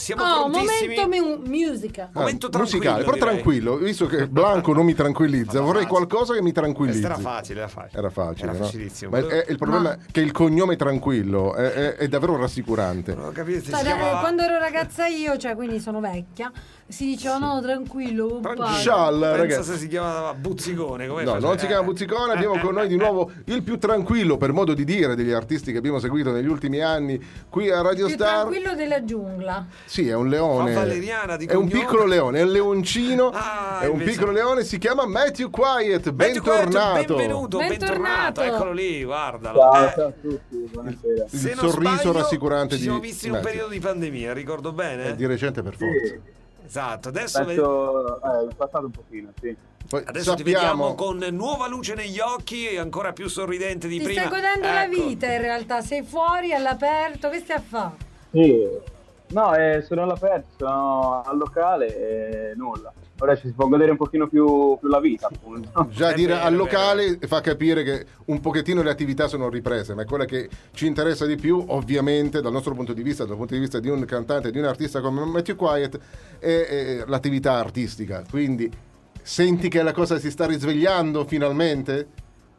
siamo prontissimi. Momento musica. Momento musicale, però direi. tranquillo, visto che Blanco non mi tranquillizza, vorrei qualcosa che mi tranquillizzi. Era facile. Era facile, no? facilissimo. Ma il problema è che il cognome Tranquillo è davvero rassicurante. Non ho capito se Sai, si chiamava... quando ero ragazza io, cioè quindi sono vecchia, si diceva no, tranquillo, compare. Scialla, Pensa ragazzi. se si chiamava Buzzicone. Come No, faceva? non si chiama Buzzicone, abbiamo con noi di nuovo il più tranquillo, per modo di dire, degli artisti che abbiamo seguito negli ultimi anni qui a Radio Più Star. tranquillo della giungla. Sì, è un leone. Fa Valeriana di è un cognome. piccolo leone, è un leoncino, Ah, è un invece- piccolo leone, si chiama Matthew Quiet, Matthew Quiet, bentornato. bentornato, eccolo lì, guardalo. Ciao a tutti, buonasera. Il Se non sorriso sbaglio, rassicurante ci di siamo visti in un Matthew. periodo di pandemia, ricordo bene? Di recente per forza. Sì, Esatto, adesso, penso, è passato un pochino, sì. Poi adesso ti vediamo sappiamo con nuova luce negli occhi e ancora più sorridente di Ti prima. stai godendo la Ecco. vita in realtà, sei fuori all'aperto, che stai a fare? Sì. No, sono all'aperto, sono al locale e nulla. Ora ci si può godere un pochino più la vita, appunto. già È dire vero, al è locale fa capire che un pochettino le attività sono riprese, ma quella che ci interessa di più, ovviamente, dal nostro punto di vista, dal punto di vista di un cantante, di un artista come Matthew Quiet, è l'attività artistica. Quindi senti che la cosa si sta risvegliando finalmente?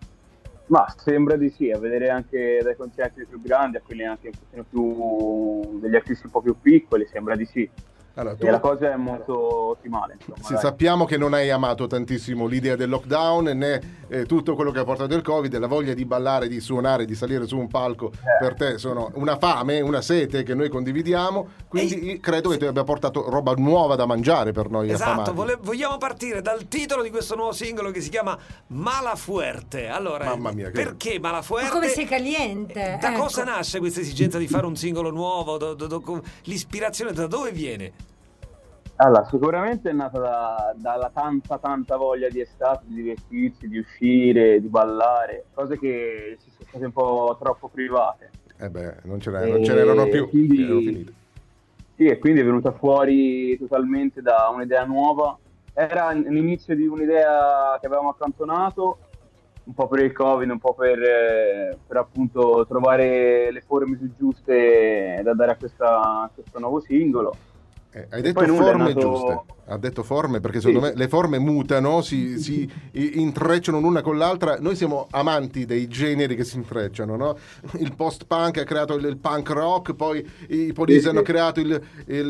Ma sembra di sì, a vedere anche dai concerti più grandi a quelli anche un pochino più degli artisti un po' più piccoli, sembra di sì. Allora, E la cosa è molto ottimale, insomma. Sì, dai. sappiamo che non hai amato tantissimo l'idea del lockdown né tutto quello che ha portato il Covid, e la voglia di ballare, di suonare, di salire su un palco per te sono una fame, una sete che noi condividiamo, quindi credo che ti abbia portato roba nuova da mangiare per noi Esatto, affamati. vogliamo partire dal titolo di questo nuovo singolo che si chiama Malafuerte. Allora, Mamma mia, che- perché Malafuerte? Ma come sei caliente? Da Ecco. cosa nasce questa esigenza di fare un singolo nuovo? L'ispirazione da dove viene? Allora, sicuramente è nata dalla tanta voglia di estate, di divertirsi, di uscire, di ballare, cose che ci sono state un po' troppo private. Non ce n'erano più, quindi- erano finite. Sì, e quindi è venuta fuori totalmente da un'idea nuova. Era l'inizio di un'idea che avevamo accantonato, un po' per il Covid, un po' per appunto trovare le forme più giuste da dare a questo nuovo singolo. Hai E detto poi nulla, è forme nato- giuste, ha detto forme perché secondo me le forme mutano, si intrecciano l'una con l'altra. Noi siamo amanti dei generi che si intrecciano, no? Il post-punk ha creato il punk rock, poi i Police Sì, hanno sì. creato il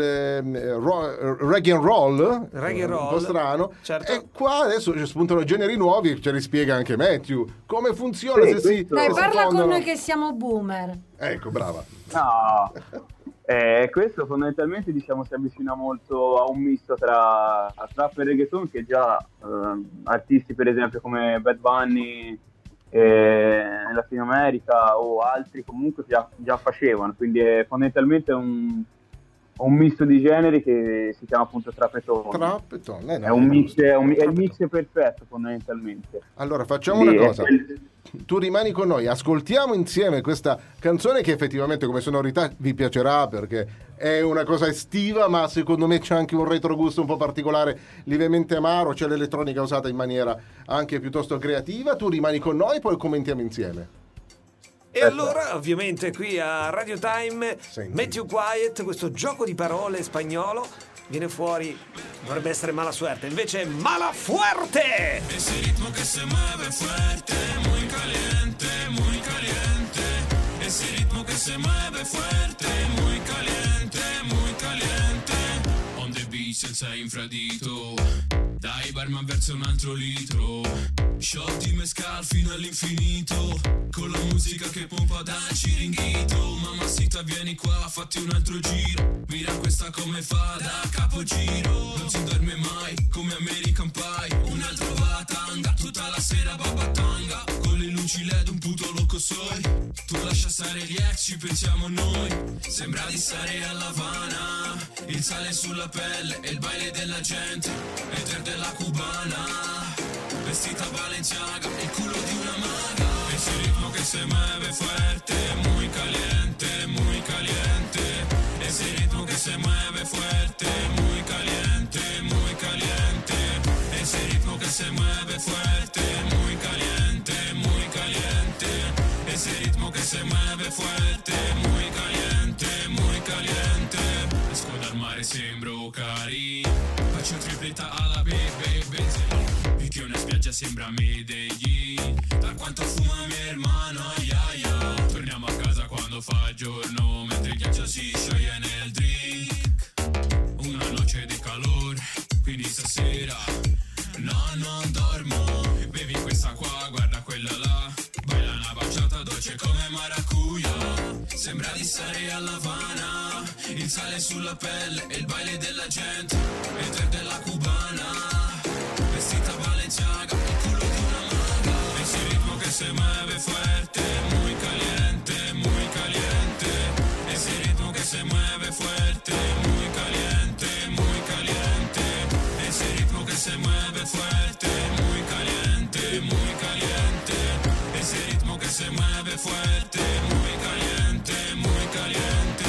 reggae and roll, Reggae un roll, po' strano, certo. e qua adesso ci spuntano generi nuovi, ce li spiega anche Matthew. Come funziona Sì, se si questo- Dai, se si parla con fondono? noi che siamo boomer. Ecco, brava. No, questo fondamentalmente diciamo si avvicina molto a un misto tra trap e reggaeton che già artisti per esempio come Bad Bunny in Latino America o altri comunque già facevano, quindi è fondamentalmente un misto di generi che si chiama appunto trap e tone. Trap e tone, È un mix, giusto. è il Trap e mix perfetto fondamentalmente. Allora facciamo Quindi una è cosa, tu rimani con noi, ascoltiamo insieme questa canzone che effettivamente come sonorità vi piacerà perché è una cosa estiva, ma secondo me c'è anche un retrogusto un po' particolare, lievemente amaro, c'è l'elettronica usata in maniera anche piuttosto creativa. Tu rimani con noi, poi commentiamo insieme. E allora, ovviamente, qui a Radio Time, Senti. Matthew Quiet, questo gioco di parole spagnolo, viene fuori, dovrebbe essere mala suerte, invece è Malafuerte! Ese ritmo que se mueve fuerte, muy caliente, muy caliente. Ese ritmo que se mueve fuerte, muy caliente, muy caliente. On the beat senza infradito, dai barman verso un altro litro. Shot di mescal fino all'infinito, con la musica che pompa dal ciringhito. Mamacita vieni qua, fatti un altro giro. Mira questa come fa da capogiro. Non si dorme mai, come American Pie. Un altro batanga, tutta la sera babatanga. Con le luci LED un puto loco soy. Tu lascia stare gli ex, ci pensiamo noi. Sembra di stare a La Habana. Il sale sulla pelle e il baile della gente. Eter della cubana. Vestita Balenciaga, il culo di una maga. Ese ritmo que se mueve fuerte, muy caliente, muy caliente. Ese ritmo que se mueve fuerte, muy caliente, muy caliente. Ese ritmo que se mueve fuerte, muy caliente, muy caliente. Ese ritmo que se mueve fuerte, muy caliente, muy caliente. Esco dal mare sembro carino. Faccio tripletta alla bebe benzina, perché una spiaggia sembra Medellin. Da quanto fuma mio hermano, ai ai ai. Torniamo a casa quando fa giorno, mentre il ghiaccio si scioglie nel drink. Una noce di calore, quindi stasera no, non dormo. Bevi questa qua, guarda quella là, baila una baciata dolce come maracuja. Sembra di stare a La Habana, il sale sulla pelle e il baile della gente, e te della cubana, vestita Balenciaga, il culo di una maga. Ese ritmo que se mueve fuerte, muy caliente, muy caliente. Ese ritmo que se mueve fuerte, muy caliente, muy caliente. Ese ritmo que se mueve fuerte, muy caliente, muy caliente. Ese ritmo que se mueve fuerte, muy caliente, muy caliente.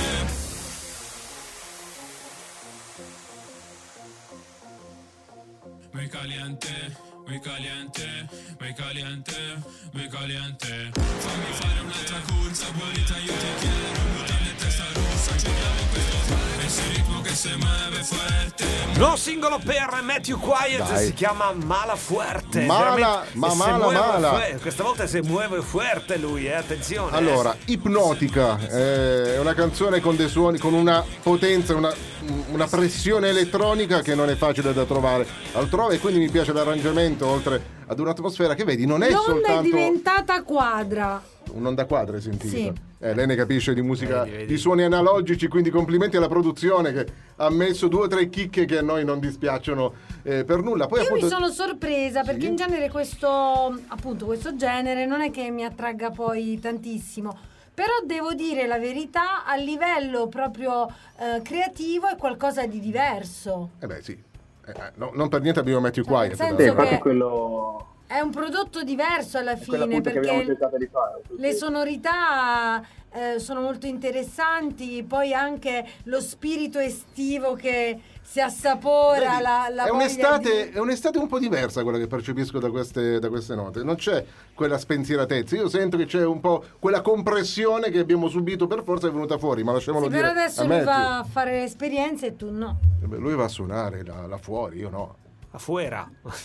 Muy caliente, muy caliente, muy caliente, muy caliente. Fammi fare un'altra corsa, buonita io ti chiedo. Mutande testa rossa, giriamo in questo fare. Ese ritmo che se muove fuerte. Nuovo singolo per Matthew Quiet, Dai. si chiama Mala Fuerte. Mala, Veramente- ma e se mala, muove mala. questa volta se muove fuerte lui, attenzione. Allora, Ipnotica è una canzone con dei suoni, con una potenza, una pressione elettronica che non è facile da trovare altrove, e quindi mi piace l'arrangiamento, oltre ad un'atmosfera che vedi non è L'onda è soltanto diventata quadra. un'onda quadra, hai sentito? Sì. Lei ne capisce di musica, Vedi. di suoni analogici, quindi complimenti alla produzione che ha messo 2 o 3 chicche che a noi non dispiacciono per nulla. Poi Io appunto mi sono sorpresa perché Sì. in genere questo genere non è che mi attragga poi tantissimo. Però devo dire la verità, a livello proprio creativo è qualcosa di diverso. eh beh sì, non per niente abbiamo Matthew Cioè, nel Quiet. senso Sì, però. infatti che- quello È un prodotto diverso alla è quello fine appunto che abbiamo perché cercato di fare. le sonorità sono molto interessanti, poi anche lo spirito estivo che si assapora, Vedi, la è voglia un'estate, di... è un'estate un po' diversa quella che percepisco da queste note. Non c'è quella spensieratezza. Io sento che c'è un po' quella compressione che abbiamo subito, per forza è venuta fuori, ma lasciamolo Sì, dire però adesso a lui Matthew. va a fare esperienze e tu no. Beh, lui va a suonare là fuori, io no. Afuera.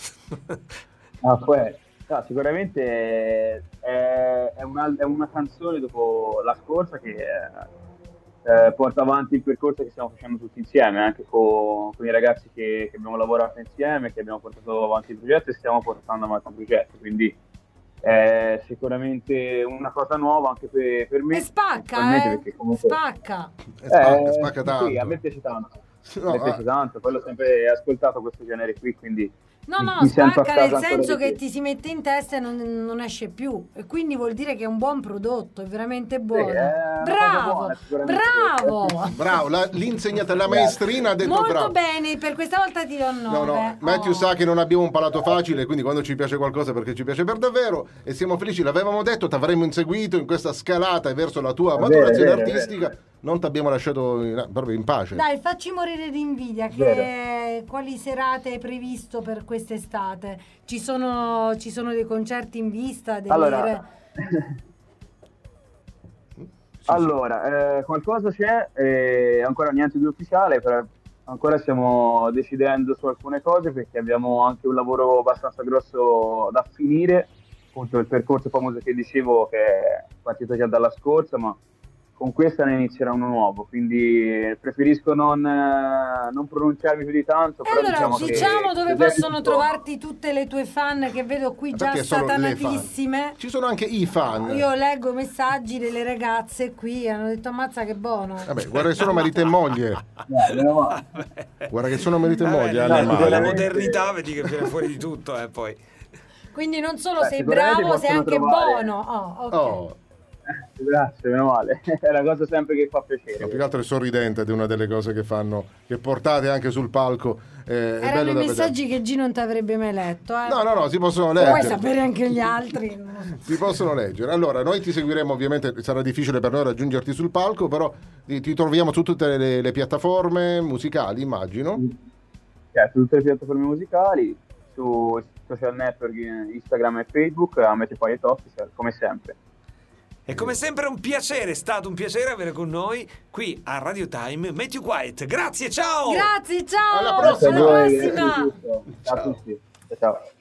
Poi, sicuramente è una canzone dopo la scorsa che porta avanti il percorso che stiamo facendo tutti insieme, anche con i ragazzi che abbiamo lavorato insieme, che abbiamo portato avanti il progetto e stiamo portando avanti il progetto, quindi è sicuramente una cosa nuova anche per me. E spacca, principalmente perché comunque spacca. Spacca tanto. Sì, a me piace tanto. No, mi piace tanto, poi l'ho sempre ascoltato questo genere qui, quindi No, mi sento a spacca casa nel ancora senso di che più. ti si mette in testa e non esce più. E quindi vuol dire che è un buon prodotto, è veramente buono. è una cosa Bravo, buona, sicuramente. bravo. Bravo, l'insegnata, la maestrina ha detto Molto bravo. bene, per questa volta ti do un 9. No, Matthew sa che non abbiamo un palato facile, quindi quando ci piace qualcosa perché ci piace per davvero e siamo felici, l'avevamo detto, ti avremmo inseguito in questa scalata verso la tua maturazione vero, è artistica, non ti abbiamo lasciato proprio in pace. Dai, facci morire di invidia. Quali serate hai previsto per quest'estate? Ci sono dei concerti in vista? Allora, qualcosa c'è, ancora niente di ufficiale, però ancora stiamo decidendo su alcune cose perché abbiamo anche un lavoro abbastanza grosso da finire, appunto il percorso famoso che dicevo che è partito già dalla scorsa, ma con questa ne inizierà uno nuovo, quindi preferisco non pronunciarmi più di tanto. Però allora, diciamo dove che possono trovarti tutte le tue fan che vedo qui già Perché sono le fan. satanatissime. Ci sono anche i fan. Io leggo messaggi delle ragazze qui, hanno detto ammazza che buono. Vabbè, guarda che sono marito e moglie. meno male. Guarda che sono marito e Vabbè, moglie. la, Anna e con la Male. modernità vedi che viene fuori di tutto, poi. Quindi non solo sei sicuramente bravo, sei possono anche trovare- buono. Oh, ok. Oh, Grazie, meno male. È una cosa sempre che fa no, più piacere. che altro è sorridente ed è una delle cose che fanno, che portate anche sul palco. È Erano bello i da messaggi che G non ti avrebbe mai letto. vedere. No, si possono Puoi leggere. sapere anche gli altri. Non lo so. Si possono leggere. Allora, noi ti seguiremo, ovviamente sarà difficile per noi raggiungerti sul palco, però ti troviamo su tutte le piattaforme musicali, immagino. Su tutte le piattaforme musicali, su social network, Instagram e Facebook, a Matthew Quiet Official, come sempre. E come sempre è stato un piacere avere con noi qui a Radio Time Matthew White. Grazie, ciao! Grazie, ciao! Alla prossima! Alla Grazie a voi, prossima! grazie di tutto. Ciao a tutti. Ciao.